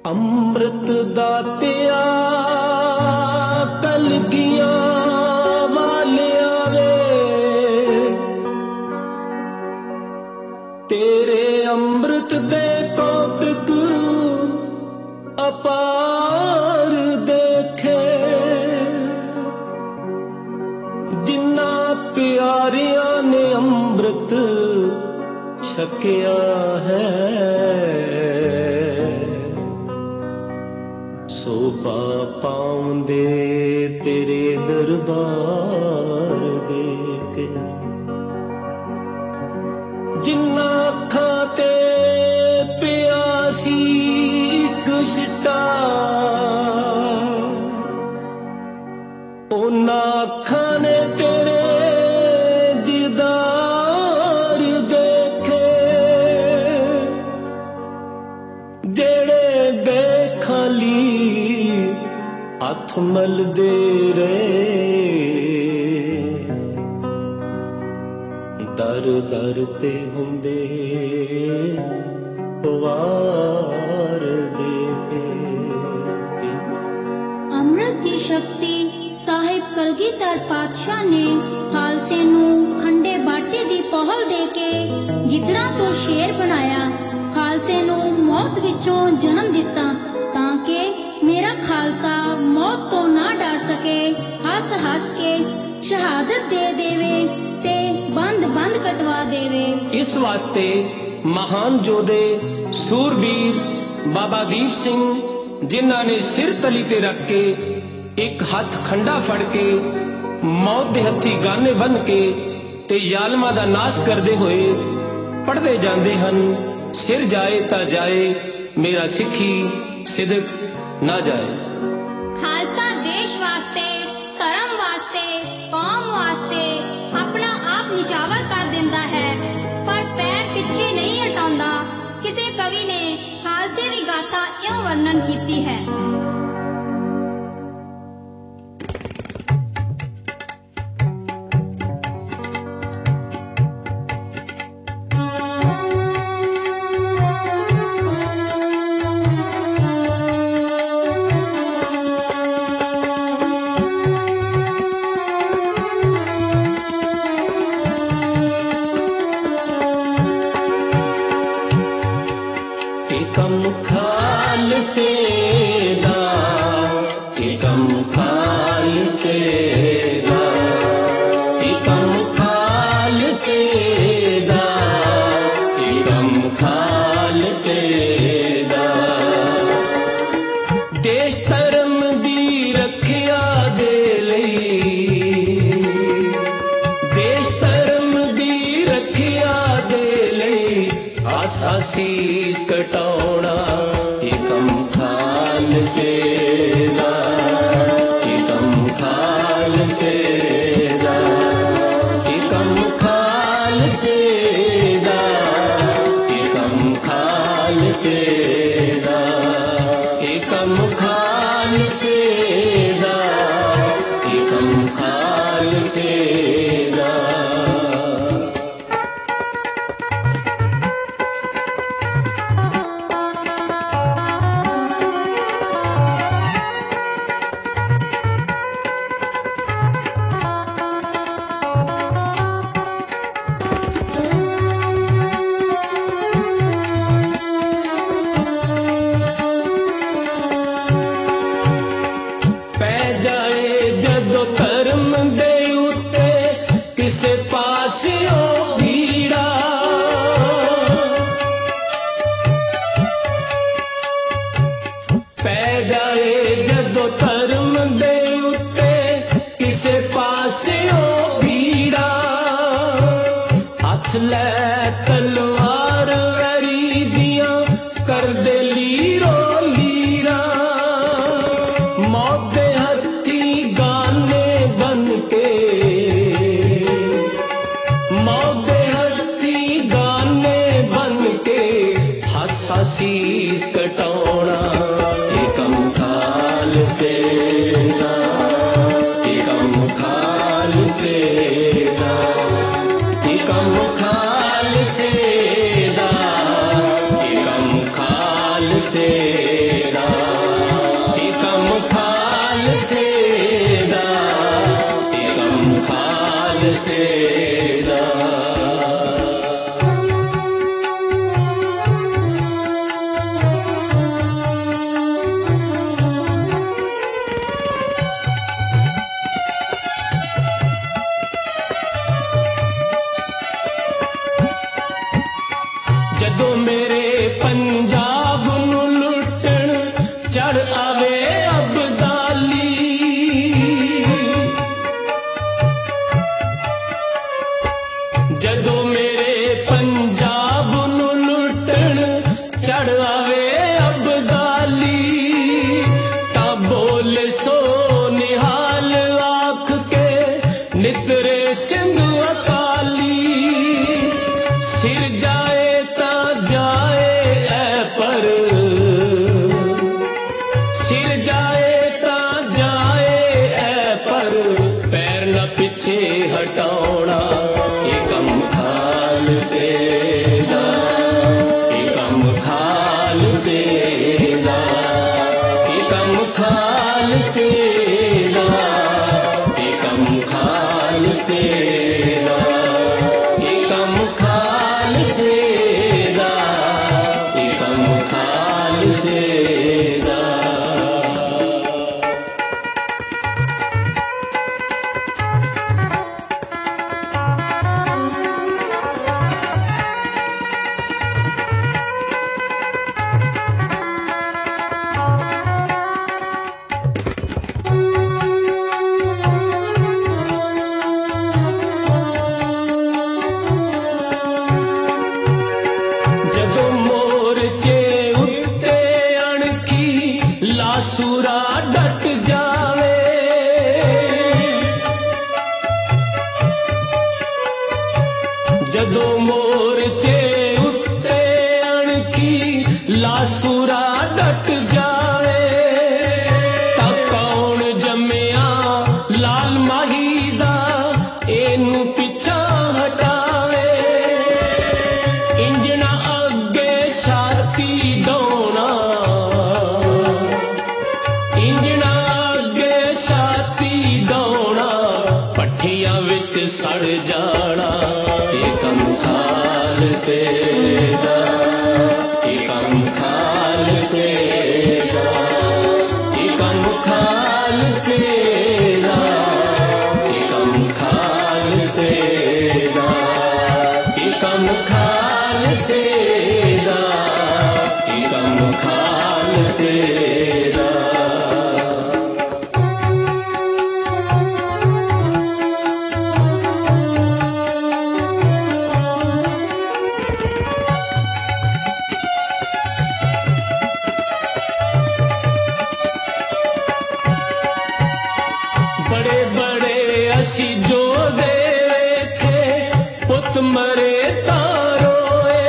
ਅੰਮ੍ਰਿਤ ਦਾਤਿਆ ਕਲਗੀਆਂ ਵਾਲਿਆ ਵੇ, ਤੇਰੇ ਅੰਮ੍ਰਿਤ ਦੇ ਕੌਤਕ ਅਪਾਰ ਦੇਖੇ, ਜਿਨ੍ਹਾਂ ਪਿਆਰਿਆਂ ਨੇ ਅੰਮ੍ਰਿਤ ਛਕਿਆ ਹੈ, ਸੋਭਾ ਪਾਉਂਦੇ ਤੇਰੇ ਦਰਬਾਰ ਦੇ ਕੇ। ਜਿਨ੍ਹਾਂ ਅੱਖਾਂ ਤੇ ਪਿਆ ਸੀ ਇੱਕ ਛਿੱਟਾ, ਉਹਨਾਂ ਅੱਖਾਂ ਨੇ ਤੇਰੇ ਦੀਦਾਰ ਦੇਖੇ, ਜਿਹੜੇ ਗਏ ਖਾਲੀ ਹੱਥ ਮਲਦੇ ਰਹੇ, ਦਰ ਦਰ ਤੇ ਹੁੰਦੇ ਵਾਰ ਦੇ ਕੇ। ਅੰਮ੍ਰਿਤ ਦੀ ਸ਼ਕਤੀ ਸਾਹਿਬ ਕਲਗੀਧਰ ਪਾਤਸ਼ਾਹ ਨੇ ਖਾਲਸੇ ਨੂੰ ਖੰਡੇ ਬਾਟੇ ਦੀ ਪਹੁਲ ਦੇ ਕੇ ਗਿੱਦੜਾਂ ਤੋਂ ਸ਼ੇਰ ਬਣਾਇਆ। ਖਾਲਸੇ ਨੂੰ ਮੌਤ ਵਿੱਚੋਂ ਜਨਮ ਦਿੱਤਾ ਤਾਂ ਕਿ ਮੇਰਾ ਖਾਲਸਾ ਮੌਤ ਤੋਂ ਨਾ ਡਰ ਸਕੇ। ਹੱਸ ਹੱਸ ਕੇ ਸ਼ਹਾਦਤ ਦੇ ਦੇਵੇ ਤੇ ਬੰਦ ਬੰਦ ਕਟਵਾ ਦੇਵੇ। ਇਸ ਵਾਸਤੇ ਮਹਾਨ ਯੋਧੇ ਸੂਰਬੀਰ ਬਾਬਾ ਦੀਪ ਸਿੰਘ, ਜਿਨ੍ਹਾਂ ਨੇ ਸਿਰ ਤਲੀ ਤੇ ਰੱਖ ਕੇ ਇੱਕ ਹੱਥ ਖੰਡਾ ਫੜ ਕੇ ਮੌਤ ਦੇ ਹੱਥੀ ਗਾਨੇ ਬੰਨ ਕੇ ਤੇ ਜ਼ਾਲਮਾਂ ਦਾ ਨਾਸ਼ ਕਰਦੇ ਹੋਏ ਪੜ੍ਹਦੇ ਜਾਂਦੇ ਹਨ, ਸਿਰ ਜਾਏ ਤਾਂ ਜਾਏ ਮੇਰਾ ਸਿੱਖੀ ਸਿਦਕ ਨਾ ਜਾਏ। ਖਾਲਸਾ ਦੇਸ਼ ਵਾਸਤੇ, ਧਰਮ ਵਾਸਤੇ, ਕੌਮ ਵਾਸਤੇ ਆਪਣਾ ਆਪ ਨਿਸ਼ਾਵਰ ਕਰ ਦਿੰਦਾ ਹੈ, ਪਰ ਪੈਰ ਪਿੱਛੇ ਨਹੀਂ ਹਟਾਉਂਦਾ। ਕਿਸੇ ਕਵੀ ਨੇ ਖਾਲਸੇ ਦੀ ਗਾਥਾ ਇਉਂ ਵਰਣਨ ਕੀਤੀ ਹੈ। एकम खालसे दा, एकम खालसे दा, एकम खालसे दा, एकम खालसे दा। देश धर्म दी रखिया दे लई, देश धर्म दी रखिया दे लई आस आसीस कटाउणा। एकम खालसे दा, एकम खालसे दा, एकम खालसे दा, एकम खालसे दा, एकम खालसे दा, एकम खालसे दा। ਪੈ ਜਾਏ ਜਦੋਂ ਧਰਮ ਦੇ ਉੱਤੇ ਕਿਸੇ ਪਾਸਿਓਂ ਭੀੜਾ, ਪੈ ਜਾਏ ਜਦੋਂ ਧਰਮ ਦੇ ਉੱਤੇ ਕਿਸੇ ਪਾਸਿਓਂ ਭੀੜਾ, ਹੱਥ ਲੈ ਤਲਵਾਰ ਵੈਰੀ ਦੀਆਂ ਕਰਦੇ ਲੀਰੋ ਲੀਰਾ, ਮੌਤ ਦੇ ਹੱਥੀ ਗਾਨੇ ਬਨ ਕੇ, ਮੌਤ ਦੇ ਹੱਥੀ ਗਾਨੇ ਬਨ ਕੇ ਹੱਸ ਹਸੀਸ ਕਟਾਉਣਾ। एकम खालसे दा, एकम खालसे दा, एकम खालसे दा, एकम खालसे दा। सेदा। जदों मेरे पंजाब नूं लुटण चढ़ आवे अबदाली, जदों मेरे पंजाब नूं लुटण चढ़ आवे अबदाली, तां बोल सो निहाल आख के नितरे सिंध अकाली। सिर जाए जाए ऐ पर, सिर जाए ता जाए ऐ पर, पैर न पीछे हटाना। ये कम खालसेदा, ये कम खालसेदा, ये कम खालसेदा, ये कम खालसेदा, ये कम खालसेदा, खालसेदा। लासुरा डट जावे, जदों मोर्चे उत्ते अणखी लासुरा डट जावे, तां कौन जम्मिया लाल माही दा एनू पिछा हटावे। इंजना अगे छाती डोना, इंजना अगे छाती डोना, पट्ठियां विच सड़ जाना। ये कम खालसेदा, ये कम खालसेदा, ये कम खालसेदा, ये कम खालसेदा, ये कम खालसेदा, ये कम खालसेदा। बड़े बड़े असी जो दे वेखे, पुत मरे तारोए।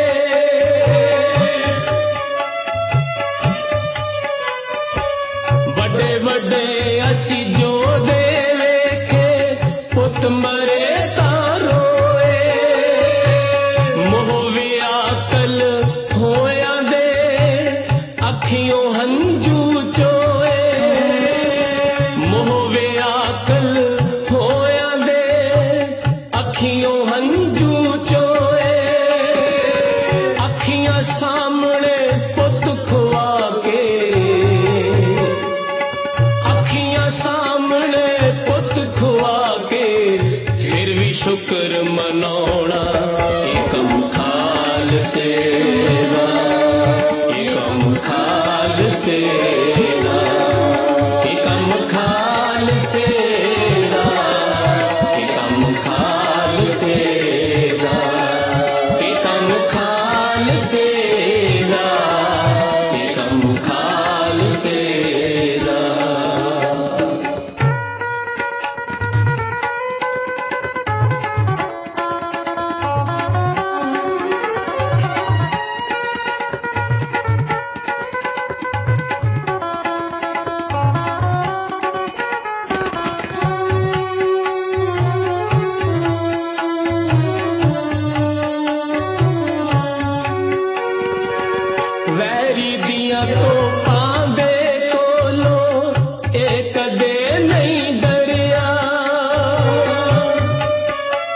बड़े बड़े असी जो दे वेखे, पुत मरे तारोए। मोह व्याकल होया दे अखियों हंजू चोए, मोह व्याकल होया दे अखियों हंजू चोए। अखियां सामने पुत खुआ के, अखियां सामने पुत खुआ के, फिर भी शुक्र मनाना। ये कम खालसेदा, ये कम खालसेदा, ये कम खालसेदा, ये कम खालसेदा, ये कम खालसेदा, ये कम खालसेदा। वैरी दिया तो पांदे कोलो एक दे नहीं डरिया,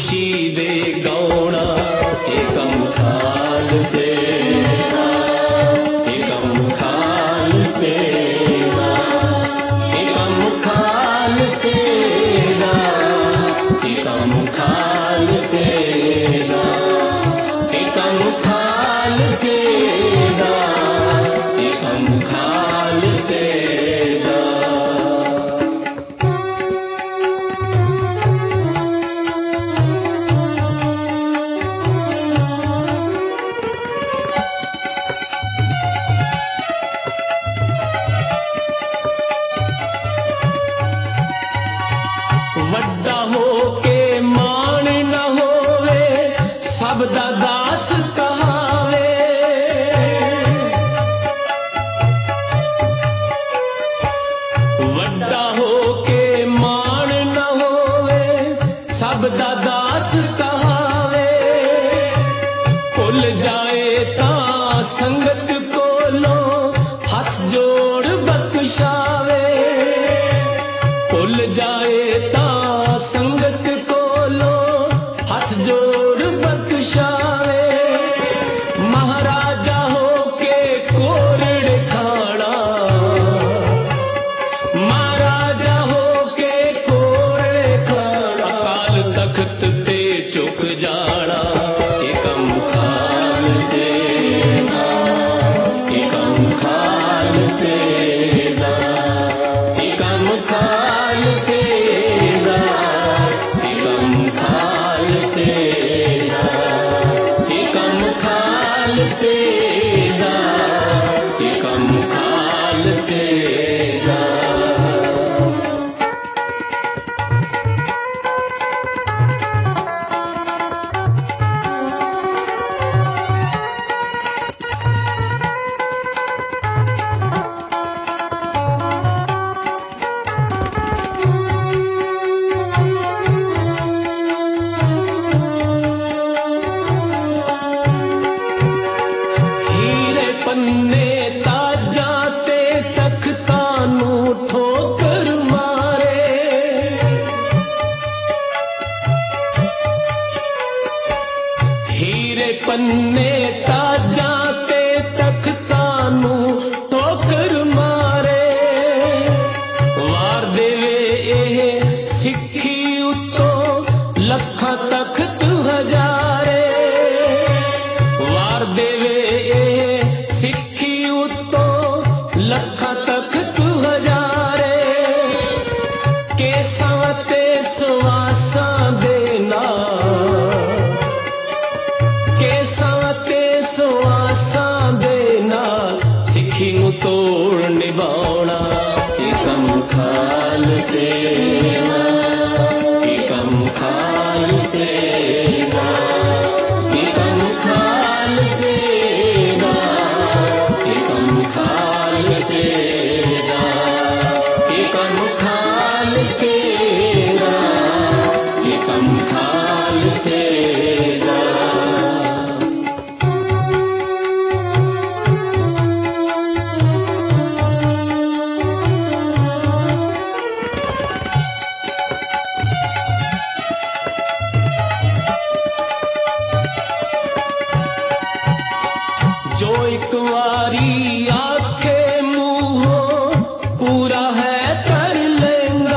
खुशी दे गौना एकम खालसे दा, एकम खालसे दा, एकम खालसे दा, एकम खालसे दा, एकम खालसे दा, एकम खालसे दा। वड्डा हो के मान न होवे सब दा दास कहावे, वड्डा हो के मान न होवे सब दा दास कहावे, भुल जाए तां संगत कोलो हथ जोड़ बख्शावे, भुल जाए तां संगत कोलो हथ जोड़ बख्शावे, महाराजा हो के कोरड़ खाना, महाराजा हो के कोरड़ खाना, अकाल तख्त ते झुक जाना एकम खालसे दा, एकम खालसे दा, एकम खालसे दा, एकम खालसे दा, एकम खालसे दा, एकम खालसे दा। हीरे पन्ने ताजा ते तख्ता नू ठोकर मारे, हीरे पन्ने ताजा ते तख्ता नू ठोकर मारे, वार देवे एह सिक्खी उत्तों लखां तख्त हजारे, वार देवे एह सिक्खी उत्तों लखां तख्त हजारे, केसां ते सुवासां दे नाल, केसां ते सुवासां दे नाल सिक्खी नू तोड़ निभाउणा एकम खालसे दा, एकम खालसे दा, एकम खालसे दा, एकम खालसे दा, एकम खालसे दा, एकम खालसे दा। जो एक वारी आखे मुंहो पूरा है कर लेंगा,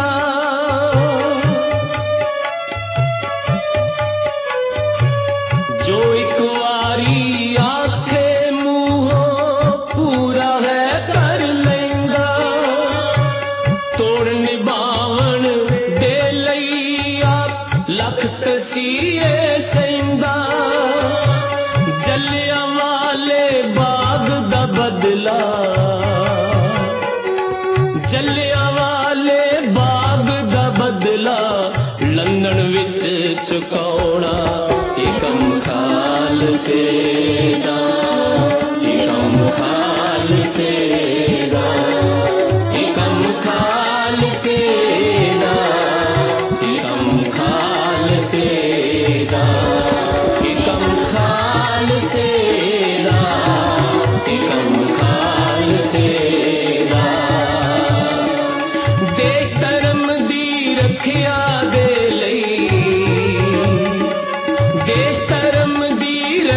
जो एक वारी आखे मुंहो पूरा है कर लेंगा, तोड़ निभावन दे लई आप लख तसीए सहिंदा, जलिया वाले बाग दा बदला, जलिया वाले बाग दा बदला लंदन विच चुकाउणा एकम खालसे दा, एकम खालसे दा, एकम खालसे दा, एकम खालसे दा, एकम खालसे दा, एकम खालसे दा। देश धर्म दी रखिया दे लई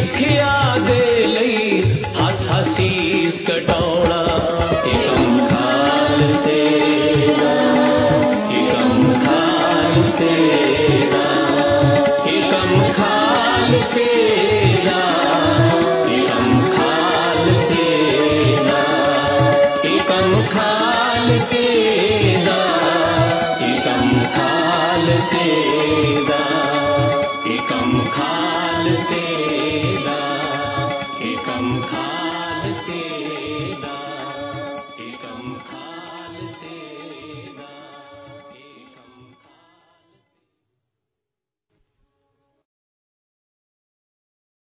दुखिया दे लई हस हसीस कटाउणा एकम खालसे दा एकम खालसे दा एकम खालसे दा एकम खालसे दा एकम खालसे दा एकम खालसे